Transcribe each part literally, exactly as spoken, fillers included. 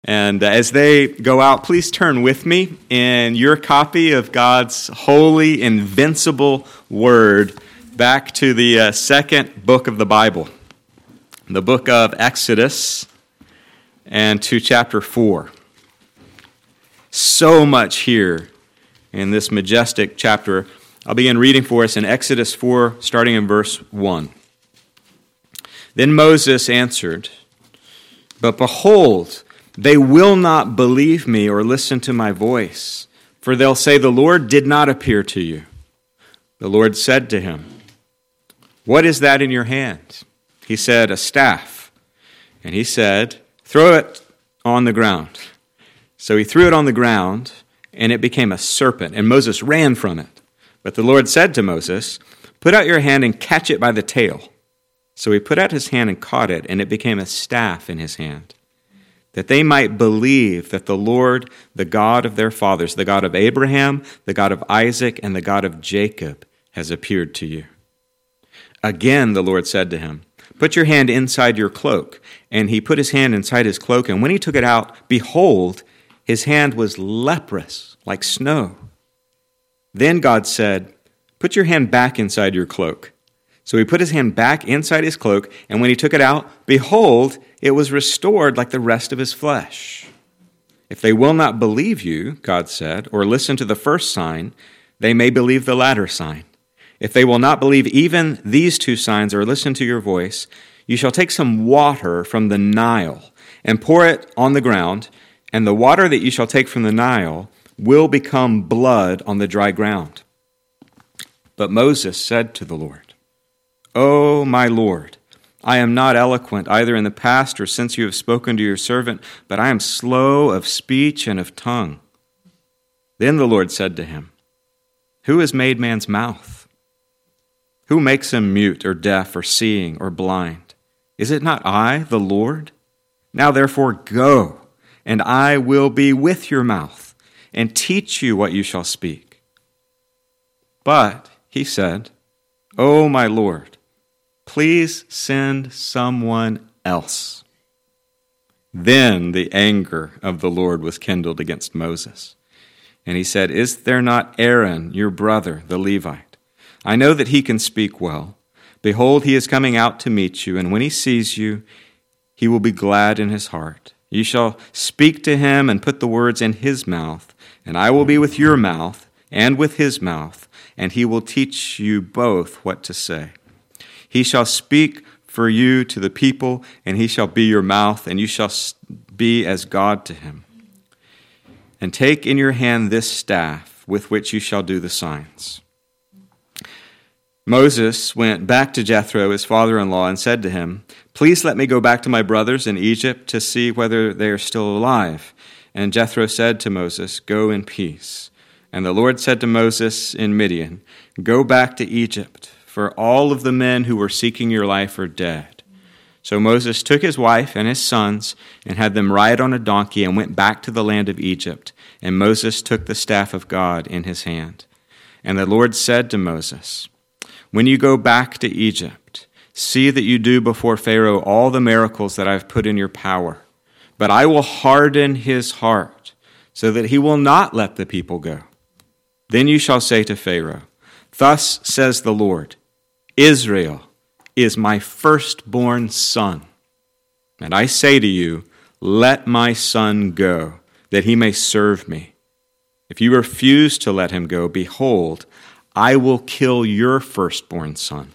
And as they go out, please turn with me in your copy of God's holy, invincible word back to the uh, second book of the Bible, the book of Exodus, and to chapter four. So much here in this majestic chapter. I'll begin reading for us in Exodus four, starting in verse one. Then Moses answered, "But behold, they will not believe me or listen to my voice, for they'll say, 'The Lord did not appear to you.' The Lord said to him, 'What is that in your hand?' He said, 'A staff.' And he said, 'Throw it on the ground.' So he threw it on the ground, and it became a serpent, and Moses ran from it. But the Lord said to Moses, 'Put out your hand and catch it by the tail.' So he put out his hand and caught it, and it became a staff in his hand, that they might believe that the Lord, the God of their fathers, the God of Abraham, the God of Isaac, and the God of Jacob, has appeared to you." Again the Lord said to him, "Put your hand inside your cloak." And he put his hand inside his cloak, and when he took it out, behold, his hand was leprous, like snow. Then God said, "Put your hand back inside your cloak." So he put his hand back inside his cloak, and when he took it out, behold, it was restored like the rest of his flesh. "If they will not believe you," God said, "or listen to the first sign, they may believe the latter sign. If they will not believe even these two signs or listen to your voice, you shall take some water from the Nile and pour it on the ground, and the water that you shall take from the Nile will become blood on the dry ground." But Moses said to the Lord, "O my Lord, I am not eloquent either in the past or since you have spoken to your servant, but I am slow of speech and of tongue." Then the Lord said to him, "Who has made man's mouth? Who makes him mute or deaf or seeing or blind? Is it not I, the Lord? Now therefore go, and I will be with your mouth and teach you what you shall speak." But he said, "O my Lord, please send someone else." Then the anger of the Lord was kindled against Moses. And he said, "Is there not Aaron, your brother, the Levite? I know that he can speak well. Behold, he is coming out to meet you, and when he sees you, he will be glad in his heart. You shall speak to him and put the words in his mouth, and I will be with your mouth and with his mouth, and he will teach you both what to say. He shall speak for you to the people, and he shall be your mouth, and you shall be as God to him. And take in your hand this staff with which you shall do the signs." Moses went back to Jethro, his father-in-law, and said to him, "Please let me go back to my brothers in Egypt to see whether they are still alive." And Jethro said to Moses, "Go in peace." And the Lord said to Moses in Midian, "Go back to Egypt, for all of the men who were seeking your life are dead." So Moses took his wife and his sons and had them ride on a donkey and went back to the land of Egypt. And Moses took the staff of God in his hand. And the Lord said to Moses, "When you go back to Egypt, see that you do before Pharaoh all the miracles that I have put in your power. But I will harden his heart so that he will not let the people go. Then you shall say to Pharaoh, 'Thus says the Lord, Israel is my firstborn son. And I say to you, let my son go, that he may serve me. If you refuse to let him go, behold, I will kill your firstborn son.'"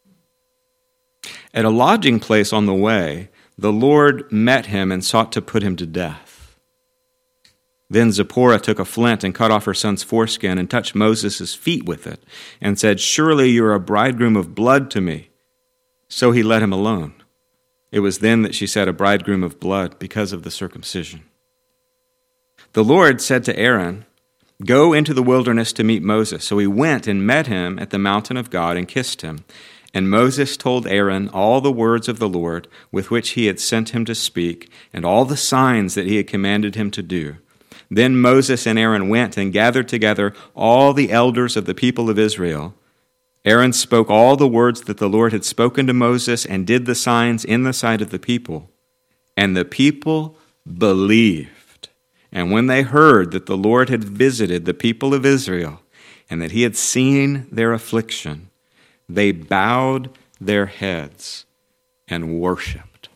At a lodging place on the way, the Lord met him and sought to put him to death. Then Zipporah took a flint and cut off her son's foreskin and touched Moses' feet with it and said, "Surely you are a bridegroom of blood to me." So he let him alone. It was then that she said, "A bridegroom of blood," because of the circumcision. The Lord said to Aaron, "Go into the wilderness to meet Moses." So he went and met him at the mountain of God and kissed him. And Moses told Aaron all the words of the Lord with which he had sent him to speak, and all the signs that he had commanded him to do. Then Moses and Aaron went and gathered together all the elders of the people of Israel. Aaron spoke all the words that the Lord had spoken to Moses and did the signs in the sight of the people. And the people believed. And when they heard that the Lord had visited the people of Israel and that he had seen their affliction, they bowed their heads and worshiped.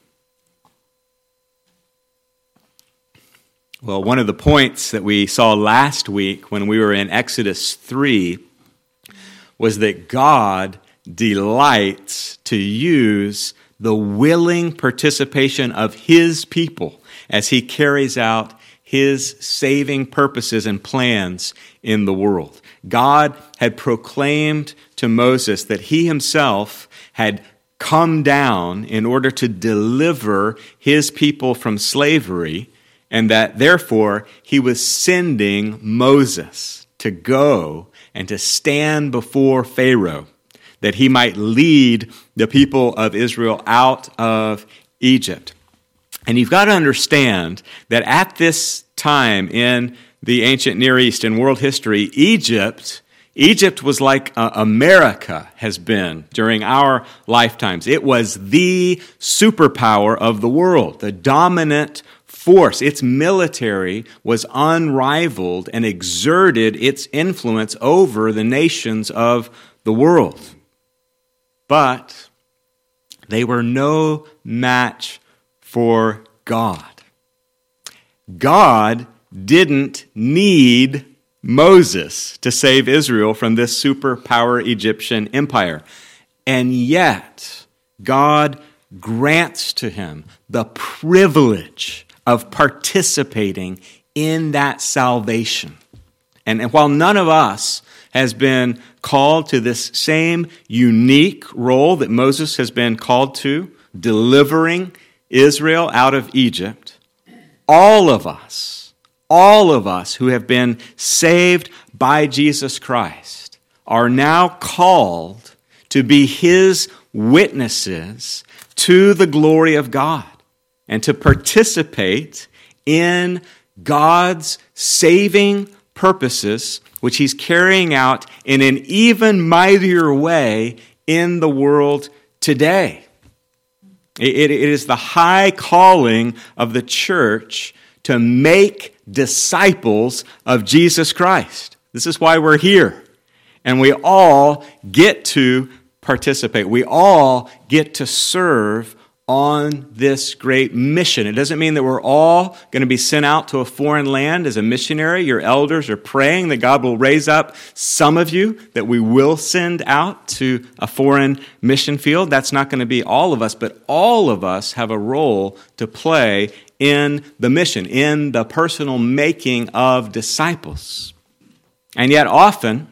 Well, one of the points that we saw last week when we were in Exodus three was that God delights to use the willing participation of his people as he carries out his saving purposes and plans in the world. God had proclaimed to Moses that he himself had come down in order to deliver his people from slavery, and that therefore he was sending Moses to go and to stand before Pharaoh, that he might lead the people of Israel out of Egypt. And you've got to understand that at this time in the ancient Near East, in world history, Egypt, Egypt was like uh, America has been during our lifetimes. It was the superpower of the world, the dominant force. Its military was unrivaled and exerted its influence over the nations of the world. But they were no match for God. God didn't need Moses to save Israel from this superpower Egyptian empire. And yet, God grants to him the privilege of participating in that salvation. And, and while none of us has been called to this same unique role that Moses has been called to, delivering Israel out of Egypt, all of us, all of us who have been saved by Jesus Christ are now called to be his witnesses to the glory of God and to participate in God's saving purposes, which he's carrying out in an even mightier way in the world today. It, it is the high calling of the church to make disciples of Jesus Christ. This is why we're here. And we all get to participate. We all get to serve on this great mission. It doesn't mean that we're all going to be sent out to a foreign land as a missionary. Your elders are praying that God will raise up some of you that we will send out to a foreign mission field. That's not going to be all of us, but all of us have a role to play in the mission, in the personal making of disciples. And yet often,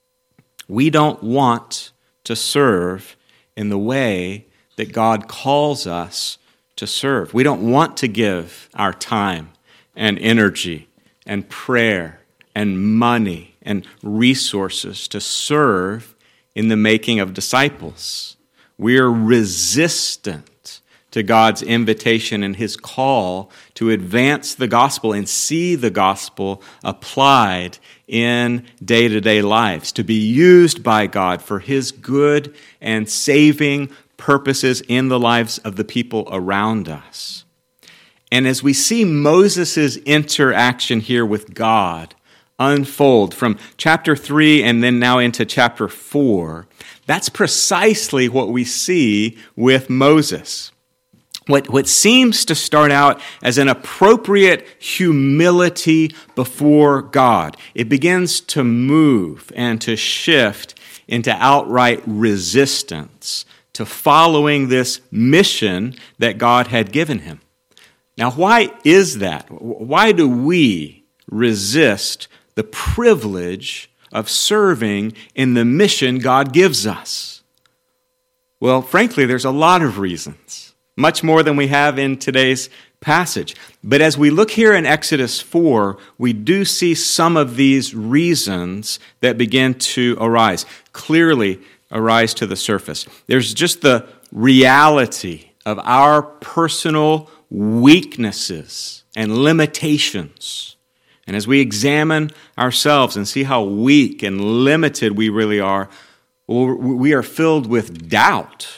we don't want to serve in the way that God calls us to serve. We don't want to give our time and energy and prayer and money and resources to serve in the making of disciples. We are resistant to God's invitation and his call to advance the gospel and see the gospel applied in day-to-day lives, to be used by God for his good and saving purposes in the lives of the people around us. And as we see Moses' interaction here with God unfold from chapter three and then now into chapter four, that's precisely what we see with Moses. What, what seems to start out as an appropriate humility before God, it begins to move and to shift into outright resistance to following this mission that God had given him. Now, why is that? Why do we resist the privilege of serving in the mission God gives us? Well, frankly, there's a lot of reasons, much more than we have in today's passage. But as we look here in Exodus four, we do see some of these reasons that begin to arise, clearly arise to the surface. There's just the reality of our personal weaknesses and limitations. And as we examine ourselves and see how weak and limited we really are, we are filled with doubt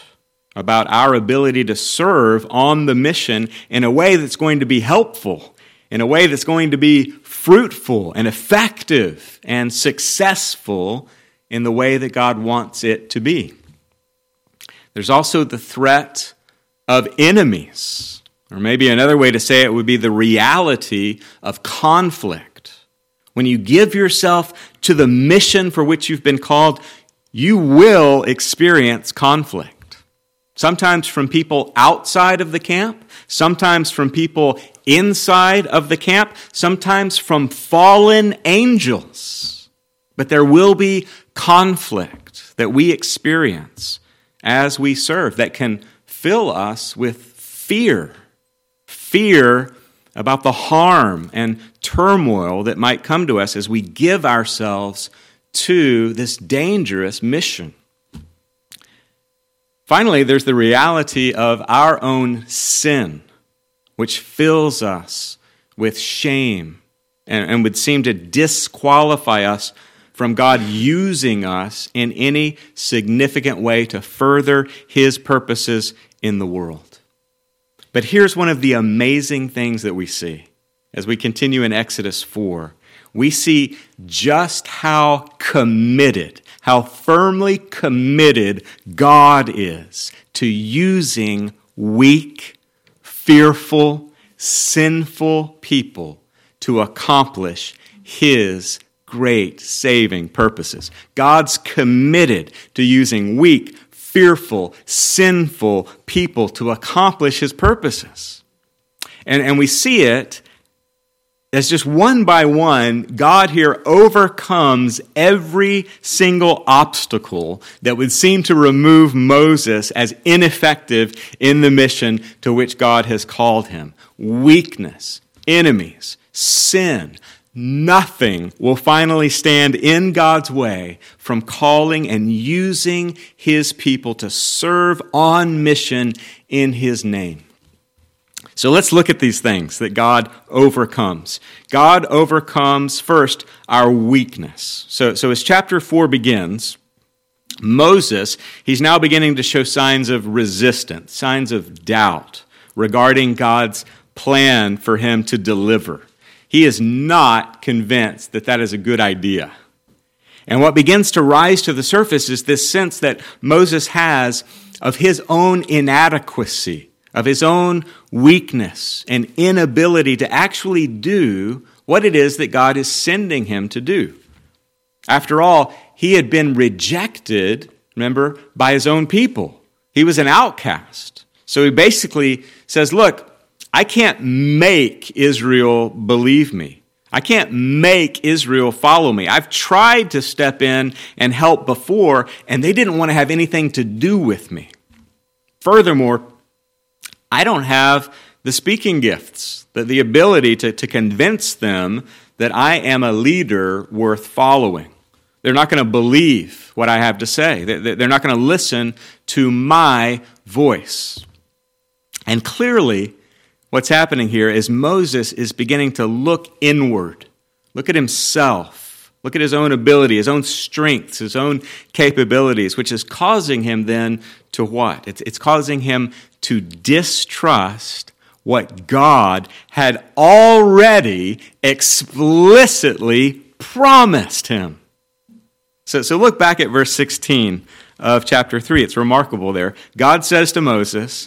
about our ability to serve on the mission in a way that's going to be helpful, in a way that's going to be fruitful and effective and successful in the way that God wants it to be. There's also the threat of enemies, or maybe another way to say it would be the reality of conflict. When you give yourself to the mission for which you've been called, you will experience conflict. Sometimes from people outside of the camp, sometimes from people inside of the camp, sometimes from fallen angels. But there will be conflict that we experience as we serve that can fill us with fear. Fear about the harm and turmoil that might come to us as we give ourselves to this dangerous mission. Finally, there's the reality of our own sin, which fills us with shame and, and would seem to disqualify us from God using us in any significant way to further His purposes in the world. But here's one of the amazing things that we see as we continue in Exodus four. We see just how committed, how firmly committed God is to using weak, fearful, sinful people to accomplish His great saving purposes. God's committed to using weak, fearful, sinful people to accomplish His purposes. And, and we see it as just one by one, God here overcomes every single obstacle that would seem to remove Moses as ineffective in the mission to which God has called him. Weakness, enemies, sin, nothing will finally stand in God's way from calling and using His people to serve on mission in His name. So let's look at these things that God overcomes. God overcomes, first, our weakness. So, so as chapter four begins, Moses, he's now beginning to show signs of resistance, signs of doubt regarding God's plan for him to deliver. He is not convinced that that is a good idea. And what begins to rise to the surface is this sense that Moses has of his own inadequacy, of his own weakness and inability to actually do what it is that God is sending him to do. After all, he had been rejected, remember, by his own people. He was an outcast. So he basically says, look, I can't make Israel believe me. I can't make Israel follow me. I've tried to step in and help before, and they didn't want to have anything to do with me. Furthermore, I don't have the speaking gifts, the, the ability to, to convince them that I am a leader worth following. They're not going to believe what I have to say. They're not going to listen to my voice. And clearly, what's happening here is Moses is beginning to look inward, look at himself, look at his own ability, his own strengths, his own capabilities, which is causing him then to what? It's, it's causing him to distrust what God had already explicitly promised him. So, so look back at verse sixteen of chapter three. It's remarkable there. God says to Moses,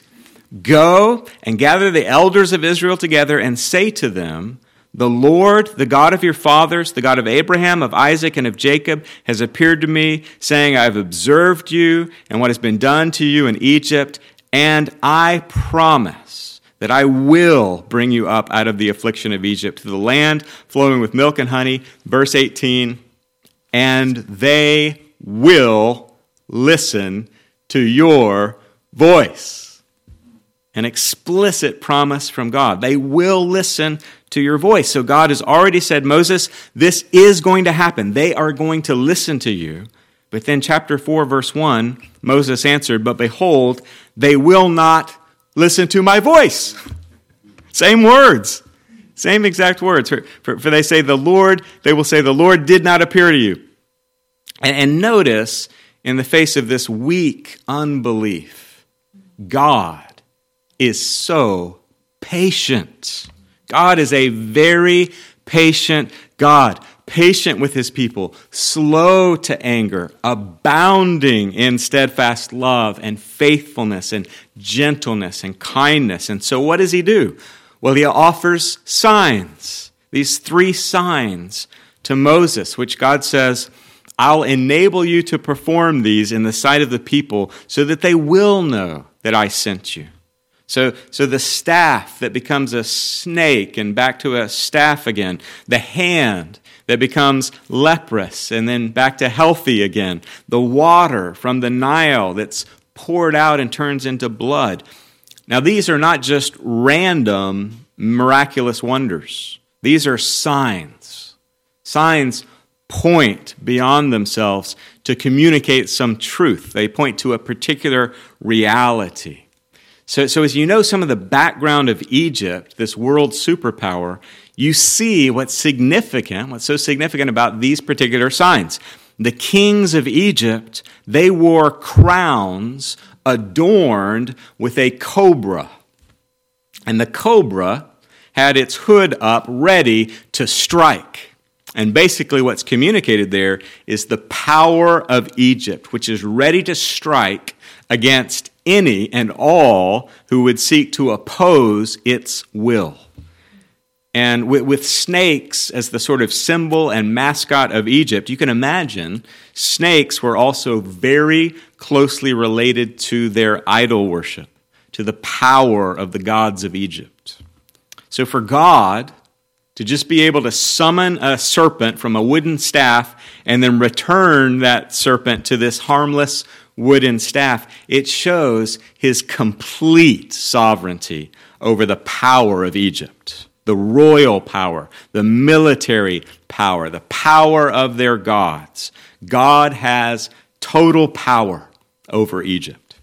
"Go and gather the elders of Israel together and say to them, the Lord, the God of your fathers, the God of Abraham, of Isaac, and of Jacob, has appeared to me, saying, I have observed you and what has been done to you in Egypt, and I promise that I will bring you up out of the affliction of Egypt to the land flowing with milk and honey." Verse eighteen, "And they will listen to your voice." An explicit promise from God. They will listen to your voice. So God has already said, Moses, this is going to happen. They are going to listen to you. But then chapter four, verse one, Moses answered, "But behold, they will not listen to my voice." Same words. Same exact words. For, for, for they say, the Lord, they will say, the Lord did not appear to you. And, and notice, in the face of this weak unbelief, God is so patient. God is a very patient God, patient with his people, slow to anger, abounding in steadfast love and faithfulness and gentleness and kindness. And so what does he do? Well, he offers signs, these three signs to Moses, which God says, I'll enable you to perform these in the sight of the people so that they will know that I sent you. So, so the staff that becomes a snake and back to a staff again, the hand that becomes leprous and then back to healthy again, the water from the Nile that's poured out and turns into blood. Now, these are not just random miraculous wonders. These are signs. Signs point beyond themselves to communicate some truth. They point to a particular reality. So, so as you know some of the background of Egypt, this world superpower, you see what's significant, what's so significant about these particular signs. The kings of Egypt, they wore crowns adorned with a cobra. And the cobra had its hood up ready to strike. And basically what's communicated there is the power of Egypt, which is ready to strike against any and all who would seek to oppose its will. And with, with snakes as the sort of symbol and mascot of Egypt, you can imagine snakes were also very closely related to their idol worship, to the power of the gods of Egypt. So for God to just be able to summon a serpent from a wooden staff and then return that serpent to this harmless wooden staff, it shows his complete sovereignty over the power of Egypt, the royal power, the military power, the power of their gods. God has total power over Egypt.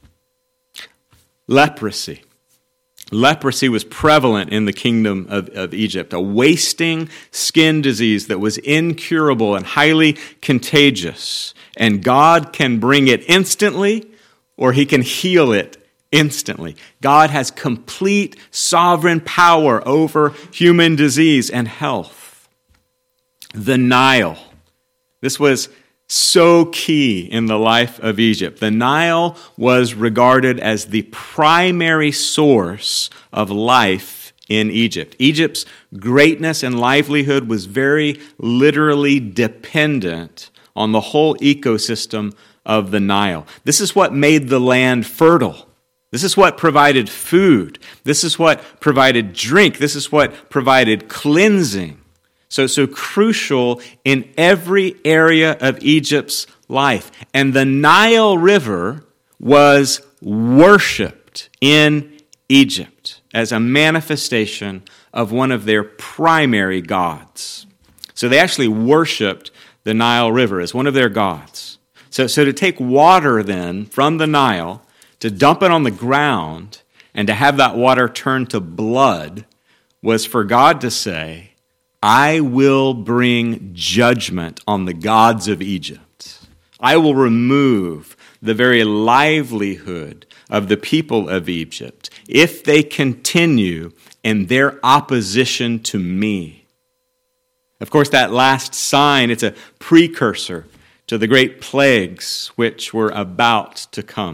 Leprosy. Leprosy was prevalent in the kingdom of, of Egypt, a wasting skin disease that was incurable and highly contagious. And God can bring it instantly, or he can heal it instantly. God has complete sovereign power over human disease and health. The Nile. This was so key in the life of Egypt. The Nile was regarded as the primary source of life in Egypt. Egypt's greatness and livelihood was very literally dependent on the whole ecosystem of the Nile. This is what made the land fertile. This is what provided food. This is what provided drink. This is what provided cleansing. So, so crucial in every area of Egypt's life. And the Nile River was worshipped in Egypt as a manifestation of one of their primary gods. So they actually worshipped the Nile River as one of their gods. So, so to take water then from the Nile, to dump it on the ground, and to have that water turn to blood was for God to say, I will bring judgment on the gods of Egypt. I will remove the very livelihood of the people of Egypt if they continue in their opposition to me. Of course, that last sign, it's a precursor to the great plagues which were about to come.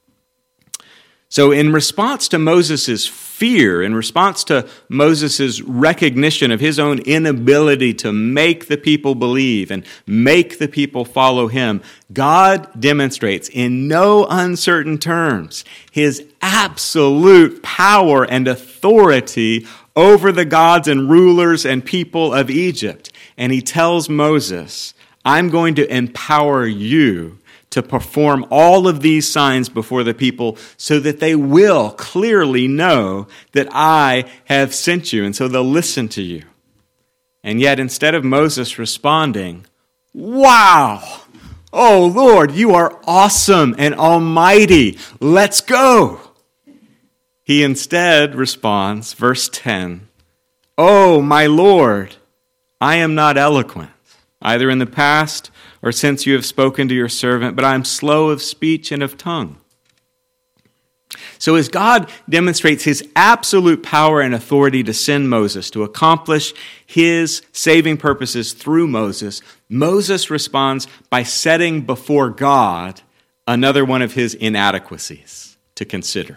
So in response to Moses' fear, in response to Moses' recognition of his own inability to make the people believe and make the people follow him, God demonstrates in no uncertain terms his absolute power and authority over the gods and rulers and people of Egypt. And he tells Moses, I'm going to empower you to perform all of these signs before the people so that they will clearly know that I have sent you, and so they'll listen to you. And yet, instead of Moses responding, wow, oh Lord, you are awesome and almighty, let's go, he instead responds, verse ten, oh my Lord, I am not eloquent, either in the past or since you have spoken to your servant, but I am slow of speech and of tongue. So as God demonstrates his absolute power and authority to send Moses to accomplish his saving purposes through Moses, Moses responds by setting before God another one of his inadequacies to consider.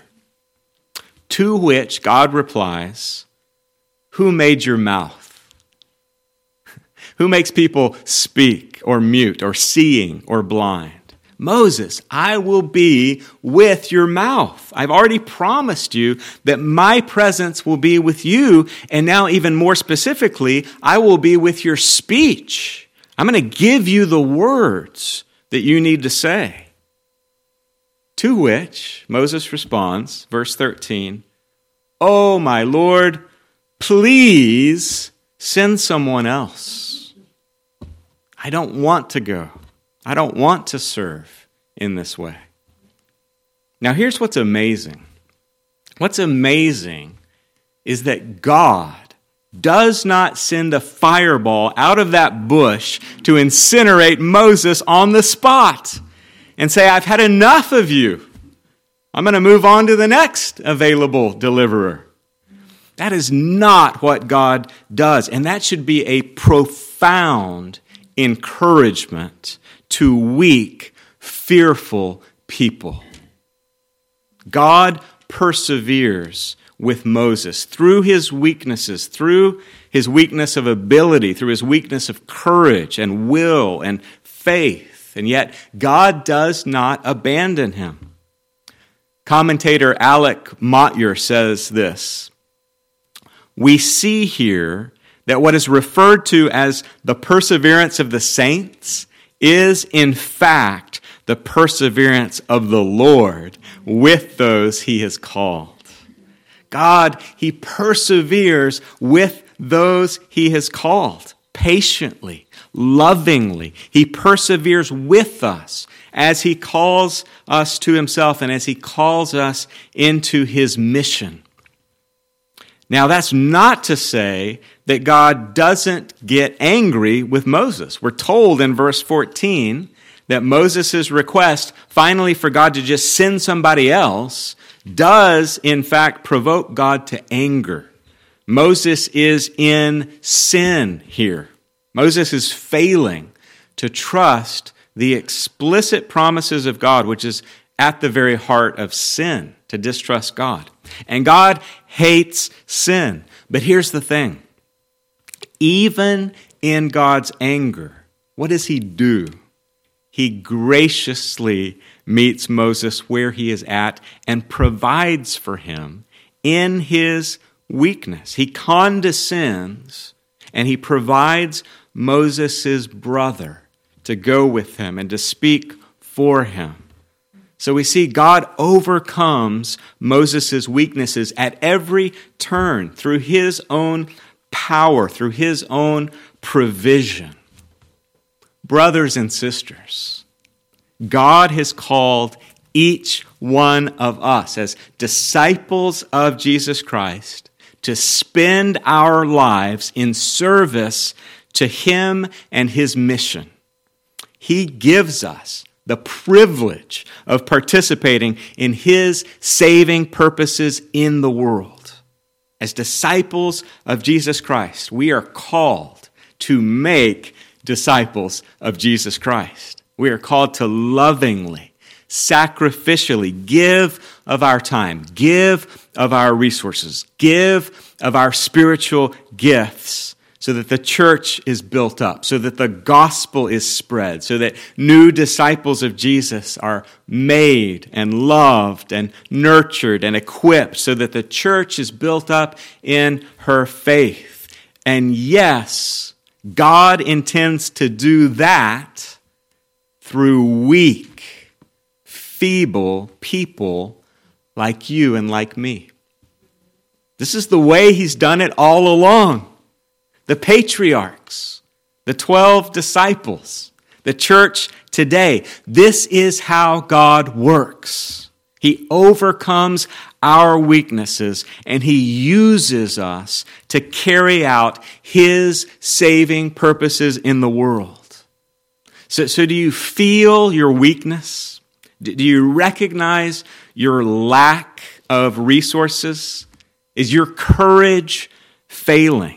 To which God replies, "Who made your mouth? Who makes people speak or mute or seeing or blind? Moses, I will be with your mouth. I've already promised you that my presence will be with you, and now even more specifically, I will be with your speech. I'm going to give you the words that you need to say." To which Moses responds, verse thirteen, "Oh, my Lord, please send someone else. I don't want to go. I don't want to serve in this way." Now, here's what's amazing. What's amazing is that God does not send a fireball out of that bush to incinerate Moses on the spot and say, "I've had enough of you. I'm going to move on to the next available deliverer." That is not what God does, and that should be a profound encouragement to weak, fearful people. God perseveres with Moses through his weaknesses, through his weakness of ability, through his weakness of courage and will and faith, and yet God does not abandon him. Commentator Alec Motyer says this: "We see here that what is referred to as the perseverance of the saints is in fact the perseverance of the Lord with those he has called." God, he perseveres with those he has called, patiently, lovingly. He perseveres with us as he calls us to himself and as he calls us into his mission. Now, that's not to say that God doesn't get angry with Moses. We're told in verse fourteen that Moses' request finally for God to just send somebody else does, in fact, provoke God to anger. Moses is in sin here. Moses is failing to trust the explicit promises of God, which is at the very heart of sin, to distrust God. And God hates sin. But here's the thing. Even in God's anger, what does he do? He graciously meets Moses where he is at and provides for him in his weakness. He condescends and he provides Moses' brother to go with him and to speak for him. So we see God overcomes Moses' weaknesses at every turn through his own power, through his own provision. Brothers and sisters, God has called each one of us as disciples of Jesus Christ to spend our lives in service to him and his mission. He gives us the privilege of participating in his saving purposes in the world. As disciples of Jesus Christ, we are called to make disciples of Jesus Christ. We are called to lovingly, sacrificially give of our time, give of our resources, give of our spiritual gifts so that the church is built up, so that the gospel is spread, so that new disciples of Jesus are made and loved and nurtured and equipped, so that the church is built up in her faith. And yes, God intends to do that through weak, feeble people like you and like me. This is the way he's done it all along. The patriarchs, the twelve disciples, the church today. This is how God works. He overcomes our weaknesses and he uses us to carry out his saving purposes in the world. So, so do you feel your weakness? Do you recognize your lack of resources? Is your courage failing?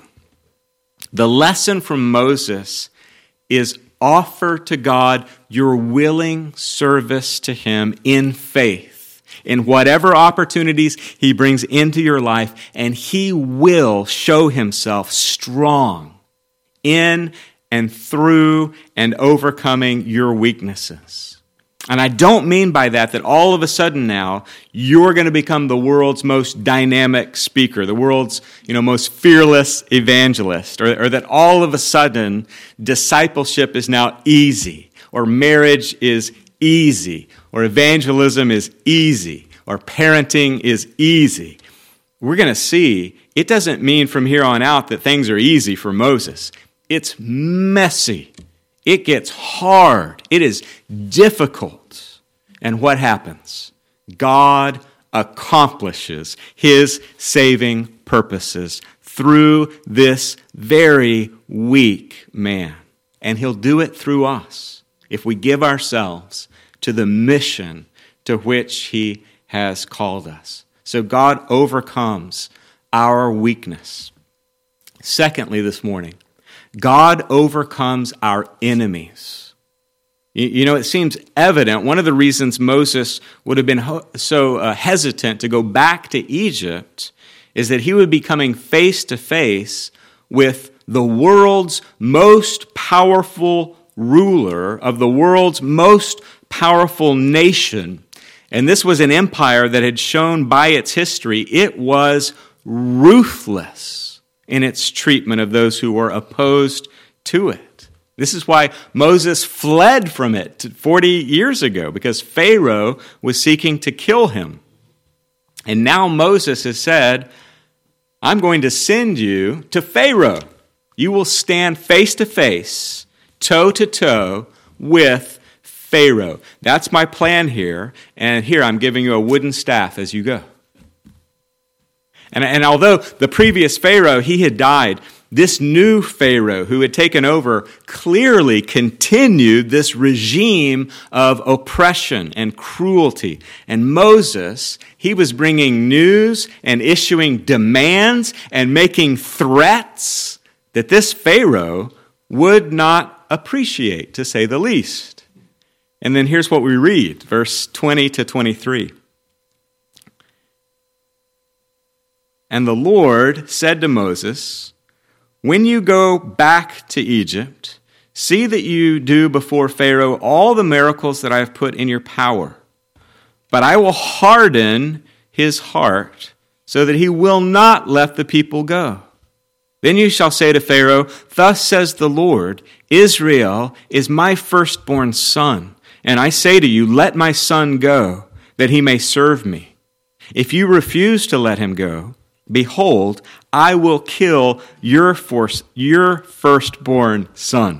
The lesson from Moses is offer to God your willing service to him in faith, in whatever opportunities he brings into your life, and he will show himself strong in and through and overcoming your weaknesses. And I don't mean by that that all of a sudden now you're going to become the world's most dynamic speaker, the world's you know most fearless evangelist, or, or that all of a sudden discipleship is now easy, or marriage is easy, or evangelism is easy, or parenting is easy. We're going to see it doesn't mean from here on out that things are easy for Moses. It's messy. It gets hard. It is difficult. And what happens? God accomplishes his saving purposes through this very weak man. And he'll do it through us if we give ourselves to the mission to which he has called us. So God overcomes our weakness. Secondly, this morning, God overcomes our enemies. You know, it seems evident. One of the reasons Moses would have been so uh, hesitant to go back to Egypt is that he would be coming face to face with the world's most powerful ruler of the world's most powerful nation. And this was an empire that had shown by its history it was ruthless in its treatment of those who were opposed to it. This is why Moses fled from it forty years ago, because Pharaoh was seeking to kill him. And now Moses has said, I'm going to send you to Pharaoh. You will stand face to face, toe to toe with Pharaoh. That's my plan here. And here I'm giving you a wooden staff as you go. And, and although the previous Pharaoh, he had died, this new Pharaoh who had taken over clearly continued this regime of oppression and cruelty. And Moses, he was bringing news and issuing demands and making threats that this Pharaoh would not appreciate, to say the least. And then here's what we read, verse twenty to twenty-three. And the Lord said to Moses, when you go back to Egypt, see that you do before Pharaoh all the miracles that I have put in your power. But I will harden his heart so that he will not let the people go. Then you shall say to Pharaoh, thus says the Lord, Israel is my firstborn son. And I say to you, let my son go, that he may serve me. If you refuse to let him go, behold, I will kill your, force, your firstborn son.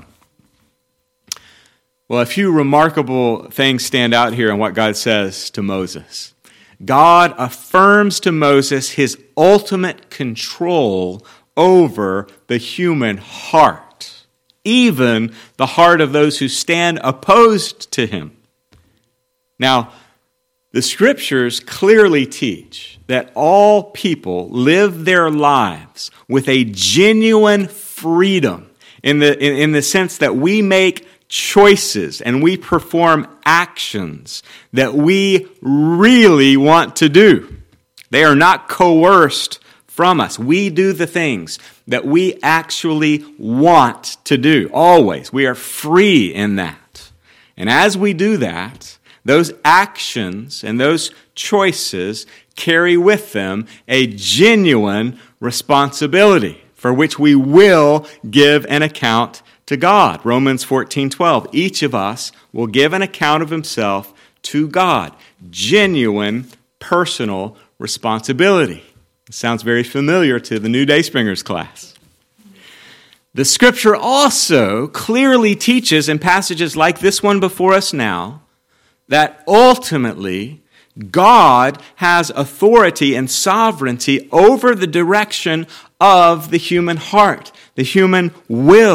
Well, a few remarkable things stand out here in what God says to Moses. God affirms to Moses his ultimate control over the human heart, even the heart of those who stand opposed to him. Now, the Scriptures clearly teach that all people live their lives with a genuine freedom in the, in, in the sense that we make choices and we perform actions that we really want to do. They are not coerced from us. We do the things that we actually want to do, always. We are free in that. And as we do that, those actions and those choices carry with them a genuine responsibility for which we will give an account to God. Romans fourteen twelve. Each of us will give an account of himself to God. Genuine personal responsibility. It sounds very familiar to the New Dayspringers class. The Scripture also clearly teaches in passages like this one before us now that ultimately God has authority and sovereignty over the direction of the human heart, the human will.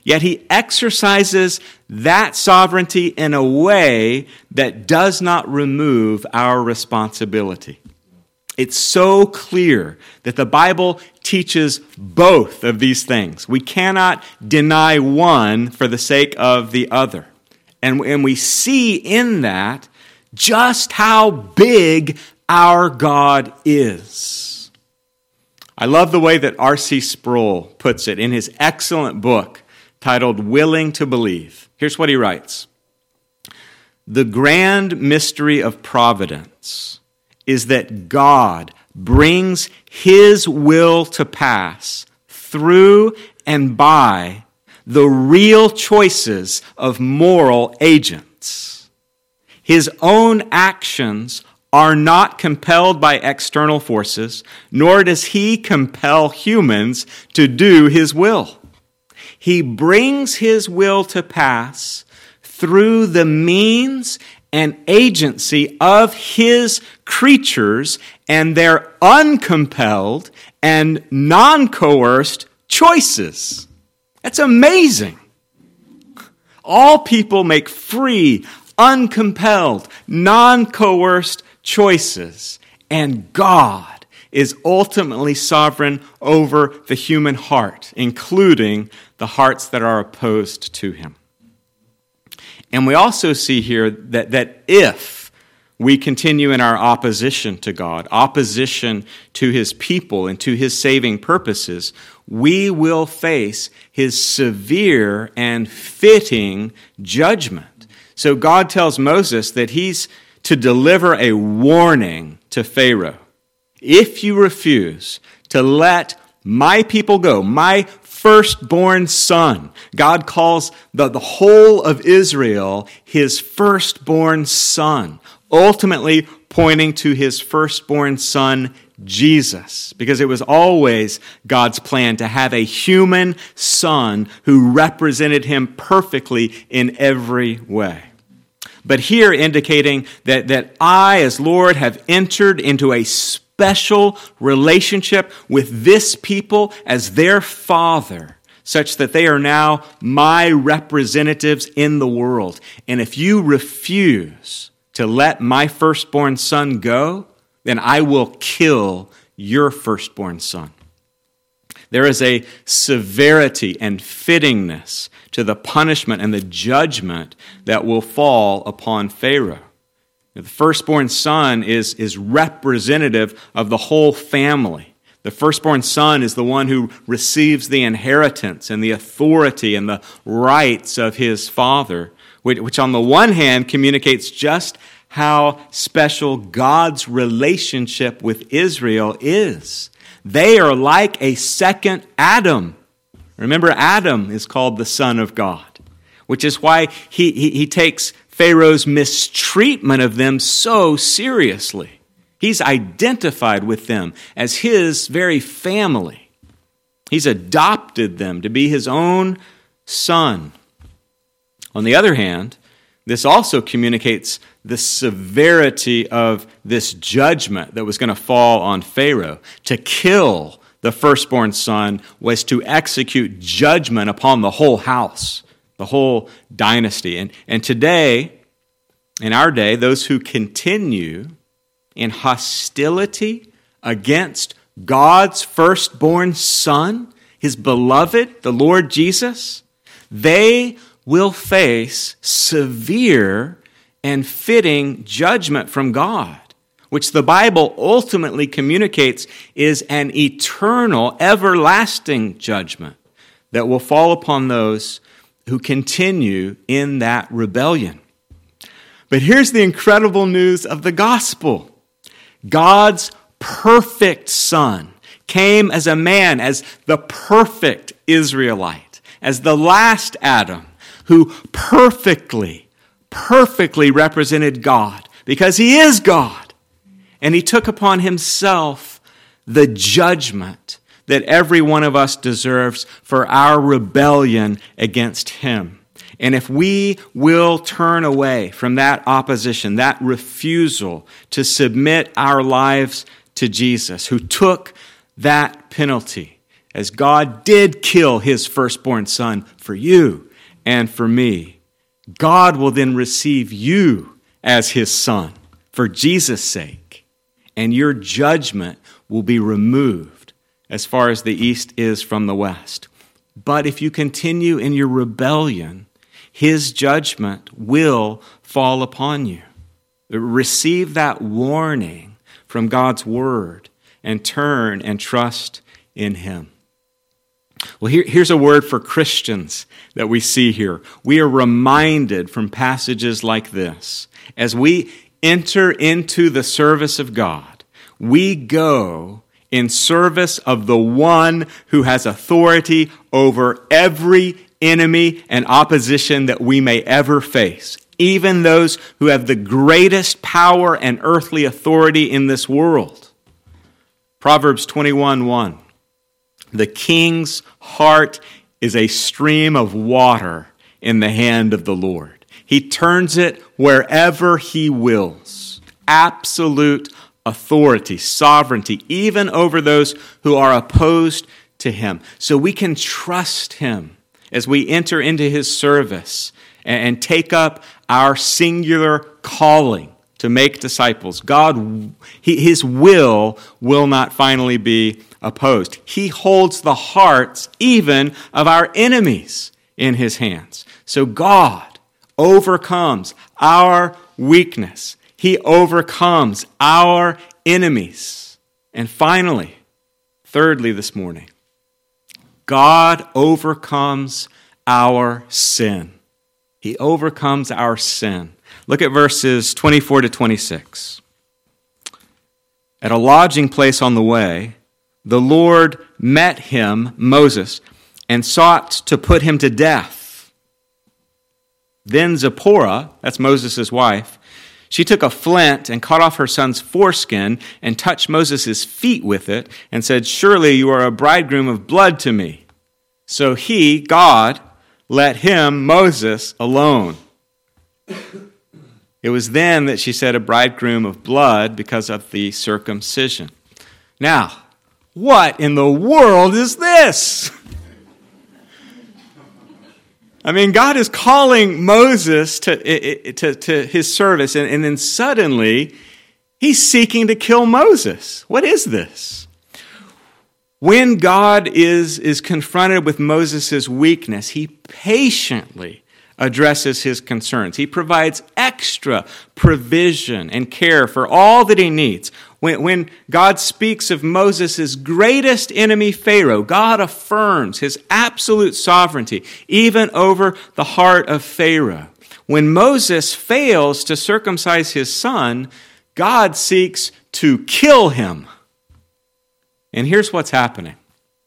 Yet he exercises that sovereignty in a way that does not remove our responsibility. It's so clear that the Bible teaches both of these things. We cannot deny one for the sake of the other. And, and we see in that just how big our God is. I love the way that R C Sproul puts it in his excellent book titled Willing to Believe. Here's what he writes. The grand mystery of providence is that God brings his will to pass through and by the real choices of moral agents. His own actions are not compelled by external forces, nor does he compel humans to do his will. He brings his will to pass through the means and agency of his creatures and their uncompelled and non-coerced choices. That's amazing. All people make free, uncompelled, non-coerced choices, and God is ultimately sovereign over the human heart, including the hearts that are opposed to him. And we also see here that, that if we continue in our opposition to God, opposition to his people and to his saving purposes, we will face his severe and fitting judgment. So God tells Moses that he's to deliver a warning to Pharaoh. If you refuse to let my people go, my firstborn son, God calls the, the whole of Israel his firstborn son, ultimately pointing to his firstborn son, Jesus, because it was always God's plan to have a human son who represented him perfectly in every way. But here indicating that, that I, as Lord, have entered into a special relationship with this people as their father, such that they are now my representatives in the world. And if you refuse to let my firstborn son go, then I will kill your firstborn son. There is a severity and fittingness to the punishment and the judgment that will fall upon Pharaoh. The firstborn son is, is representative of the whole family. The firstborn son is the one who receives the inheritance and the authority and the rights of his father, which, which on the one hand communicates just how special God's relationship with Israel is. They are like a second Adam. Remember, Adam is called the Son of God, which is why he, he, he takes Pharaoh's mistreatment of them so seriously. He's identified with them as his very family. He's adopted them to be his own son. On the other hand, this also communicates the severity of this judgment that was going to fall on Pharaoh. To kill the firstborn son was to execute judgment upon the whole house, the whole dynasty. And, and today, in our day, those who continue in hostility against God's firstborn son, his beloved, the Lord Jesus, they will face severe and fitting judgment from God, which the Bible ultimately communicates is an eternal, everlasting judgment that will fall upon those who continue in that rebellion. But here's the incredible news of the gospel. God's perfect Son came as a man, as the perfect Israelite, as the last Adam, who perfectly, perfectly represented God, because he is God. And he took upon himself the judgment that every one of us deserves for our rebellion against him. And if we will turn away from that opposition, that refusal to submit our lives to Jesus, who took that penalty as God did kill his firstborn son for you and for me, God will then receive you as his son for Jesus' sake, and your judgment will be removed as far as the east is from the west. But if you continue in your rebellion, his judgment will fall upon you. Receive that warning from God's word and turn and trust in him. Well, here, here's a word for Christians that we see here. We are reminded from passages like this, as we enter into the service of God, we go in service of the one who has authority over every enemy and opposition that we may ever face, even those who have the greatest power and earthly authority in this world. Proverbs twenty-one one. The king's heart is a stream of water in the hand of the Lord. He turns it wherever he wills. Absolute authority, sovereignty, even over those who are opposed to him. So we can trust him as we enter into his service and take up our singular calling to make disciples. God, his will will not finally be opposed. He holds the hearts even of our enemies in his hands. So God overcomes our weakness. He overcomes our enemies. And finally, thirdly this morning, God overcomes our sin. He overcomes our sin. Look at verses twenty-four to twenty-six. At a lodging place on the way, the Lord met him, Moses, and sought to put him to death. Then Zipporah, that's Moses' wife, she took a flint and cut off her son's foreskin and touched Moses' feet with it and said, "Surely you are a bridegroom of blood to me." So he, God, let him, Moses, alone. It was then that she said a bridegroom of blood because of the circumcision. Now, what in the world is this? I mean, God is calling Moses to, to, to his service, and, and then suddenly he's seeking to kill Moses. What is this? When God is, is confronted with Moses' weakness, he patiently addresses his concerns. He provides extra provision and care for all that he needs. When, when God speaks of Moses' greatest enemy, Pharaoh, God affirms his absolute sovereignty even over the heart of Pharaoh. When Moses fails to circumcise his son, God seeks to kill him. And here's what's happening.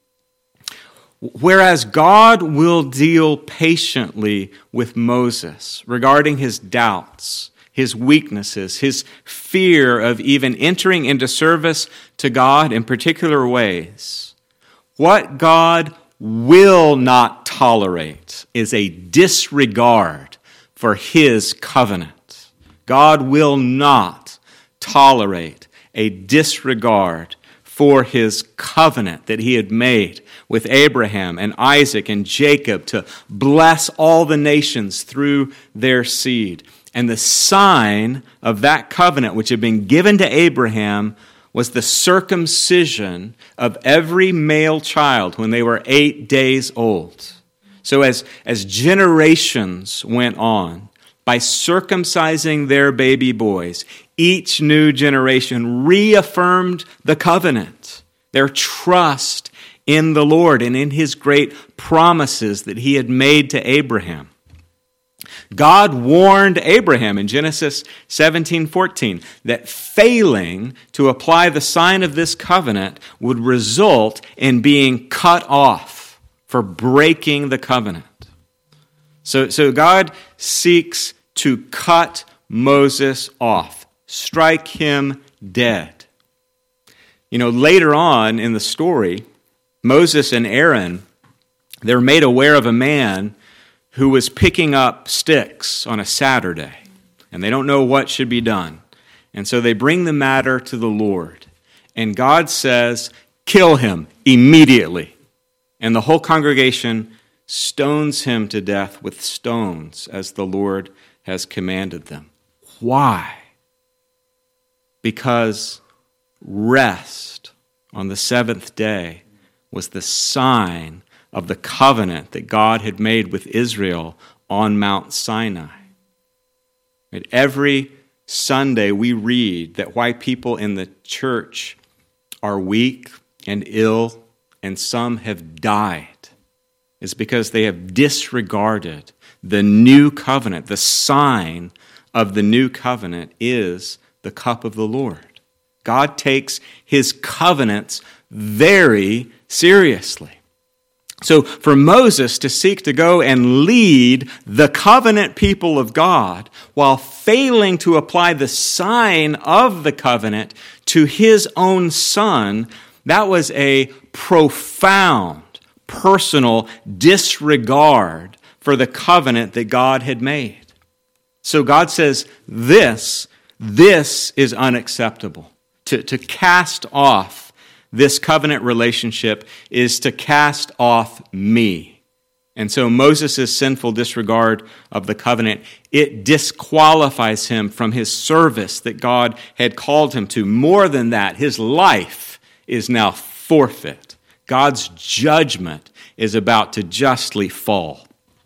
Whereas God will deal patiently with Moses regarding his doubts, his weaknesses, his fear of even entering into service to God in particular ways, what God will not tolerate is a disregard for his covenant. God will not tolerate a disregard for his covenant that he had made with Abraham and Isaac and Jacob to bless all the nations through their seed. And the sign of that covenant which had been given to Abraham was the circumcision of every male child when they were eight days old. So as, as generations went on, by circumcising their baby boys, each new generation reaffirmed the covenant, their trust in the Lord and in his great promises that he had made to Abraham. God warned Abraham in Genesis seventeen fourteen that failing to apply the sign of this covenant would result in being cut off for breaking the covenant. So, so God seeks to cut Moses off, strike him dead. You know, later on in the story, Moses and Aaron, they're made aware of a man who was picking up sticks on a Saturday, and they don't know what should be done. And so they bring the matter to the Lord, and God says, kill him immediately. And the whole congregation stones him to death with stones, as the Lord has commanded them. Why? Because rest on the seventh day was the sign of the covenant that God had made with Israel on Mount Sinai. And every Sunday we read that why people in the church are weak and ill and some have died is because they have disregarded the new covenant. The sign of the new covenant is the cup of the Lord. God takes his covenants very seriously. So for Moses to seek to go and lead the covenant people of God while failing to apply the sign of the covenant to his own son, that was a profound personal disregard for the covenant that God had made. So God says, this, this is unacceptable. To, to cast off this covenant relationship is to cast off me. And so Moses' sinful disregard of the covenant, it disqualifies him from his service that God had called him to. More than that, his life is now forfeit. God's judgment is about to justly fall.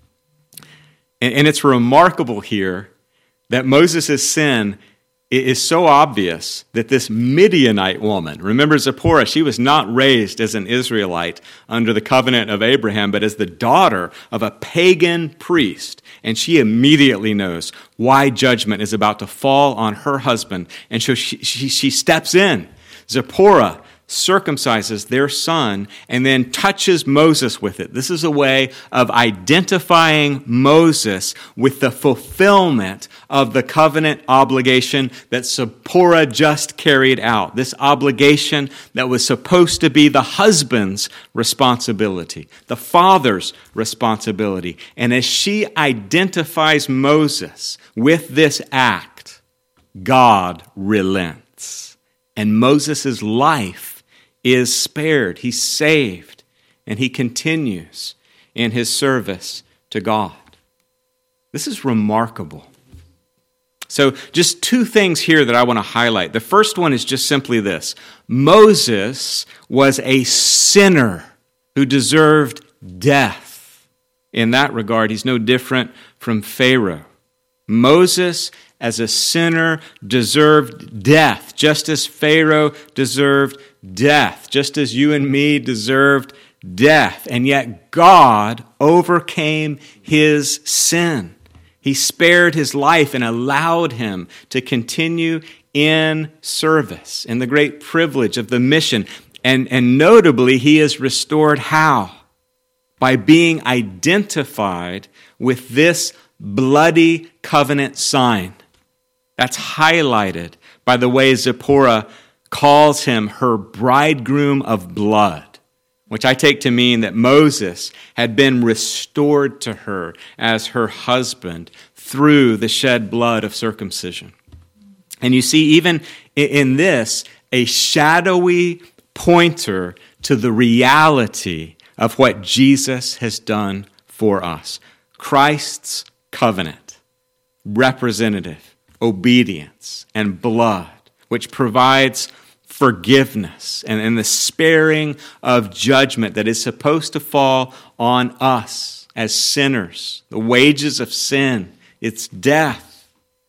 And, and it's remarkable here that Moses' sin is so obvious that this Midianite woman, remember Zipporah, she was not raised as an Israelite under the covenant of Abraham, but as the daughter of a pagan priest. And she immediately knows why judgment is about to fall on her husband. And so she, she, she steps in. Zipporah circumcises their son and then touches Moses with it. This is a way of identifying Moses with the fulfillment of the covenant obligation that Zipporah just carried out. This obligation that was supposed to be the husband's responsibility, the father's responsibility. And as she identifies Moses with this act, God relents. And Moses' life is spared. He's saved. And he continues in his service to God. This is remarkable. So just two things here that I want to highlight. The first one is just simply this. Moses was a sinner who deserved death. In that regard, he's no different from Pharaoh. Moses, as a sinner, deserved death, just as Pharaoh deserved death, just as you and me deserved death. And yet God overcame his sin. He spared his life and allowed him to continue in service, in the great privilege of the mission. And, and notably, he is restored how? By being identified with this bloody covenant sign. That's highlighted by the way Zipporah calls him her bridegroom of blood, which I take to mean that Moses had been restored to her as her husband through the shed blood of circumcision. And you see, even in this, a shadowy pointer to the reality of what Jesus has done for us. Christ's covenant, representative, obedience, and blood, which provides forgiveness and, and the sparing of judgment that is supposed to fall on us as sinners. The wages of sin, it's death.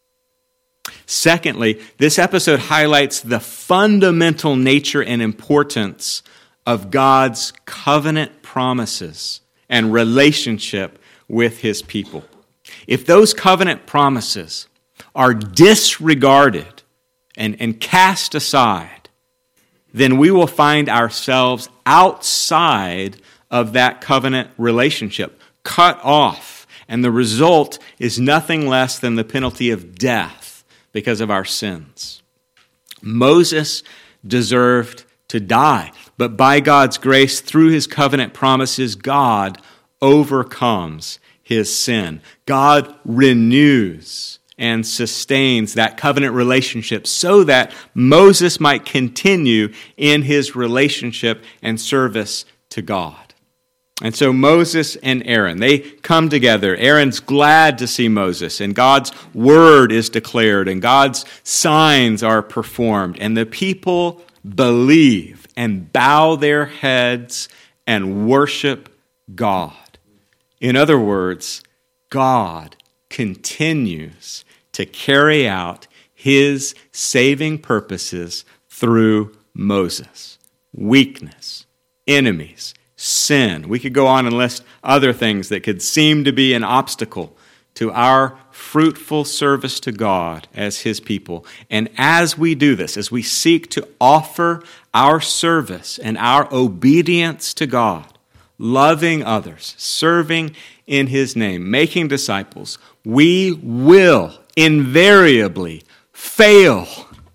Secondly, this episode highlights the fundamental nature and importance of God's covenant promises and relationship with his people. If those covenant promises are disregarded and, and cast aside, then we will find ourselves outside of that covenant relationship, cut off. And the result is nothing less than the penalty of death because of our sins. Moses deserved to die, but by God's grace, through his covenant promises, God overcomes his sin. God renews and sustains that covenant relationship so that Moses might continue in his relationship and service to God. And so Moses and Aaron, they come together. Aaron's glad to see Moses, and God's word is declared, and God's signs are performed. And the people believe and bow their heads and worship God. In other words, God continues to carry out his saving purposes through Moses. Weakness, enemies, sin. We could go on and list other things that could seem to be an obstacle to our fruitful service to God as his people. And as we do this, as we seek to offer our service and our obedience to God, loving others, serving in his name, making disciples, we will invariably fail.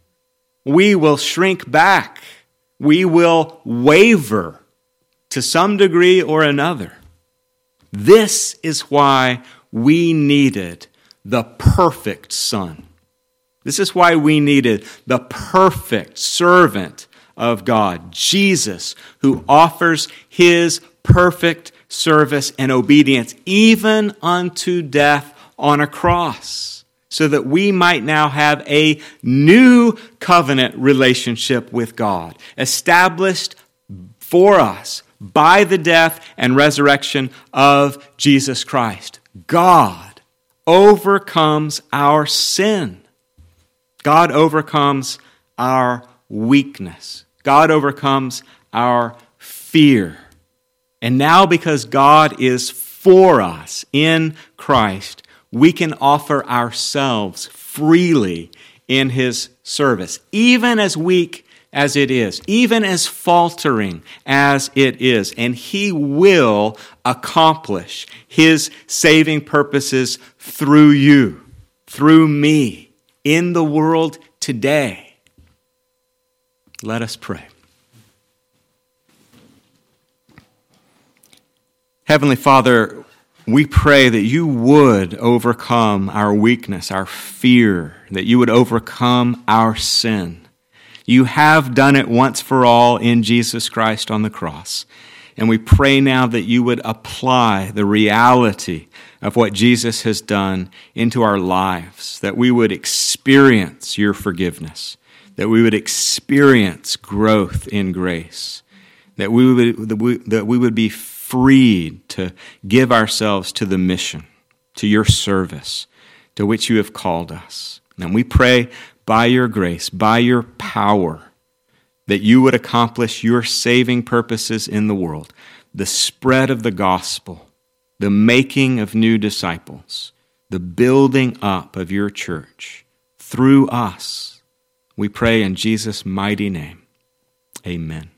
We will shrink back. We will waver to some degree or another. This is why we needed the perfect Son. This is why we needed the perfect servant of God, Jesus, who offers his perfect service and obedience even unto death on a cross, so that we might now have a new covenant relationship with God, established for us by the death and resurrection of Jesus Christ. God overcomes our sin. God overcomes our weakness. God overcomes our fear. And now, because God is for us in Christ, we can offer ourselves freely in his service, even as weak as it is, even as faltering as it is. And he will accomplish his saving purposes through you, through me, in the world today. Let us pray. Heavenly Father, we pray that you would overcome our weakness, our fear, that you would overcome our sin. You have done it once for all in Jesus Christ on the cross. And we pray now that you would apply the reality of what Jesus has done into our lives, that we would experience your forgiveness, that we would experience growth in grace, that we would, that we, that we would be freed to give ourselves to the mission, to your service, to which you have called us. And we pray by your grace, by your power, that you would accomplish your saving purposes in the world, the spread of the gospel, the making of new disciples, the building up of your church through us. We pray in Jesus' mighty name. Amen.